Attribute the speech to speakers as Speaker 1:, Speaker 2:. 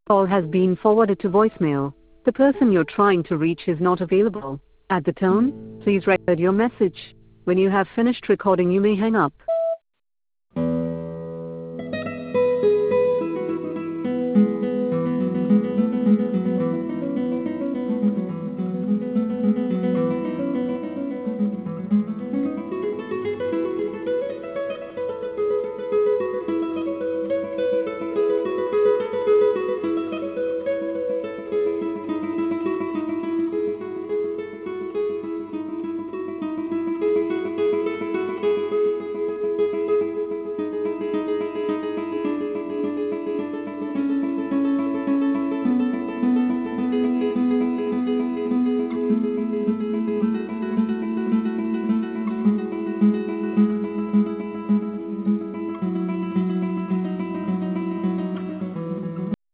Speaker 1: Call has been forwarded to voicemail. The person you're trying to reach is not available. At the tone, please record your message. When you have finished recording, you may hang up.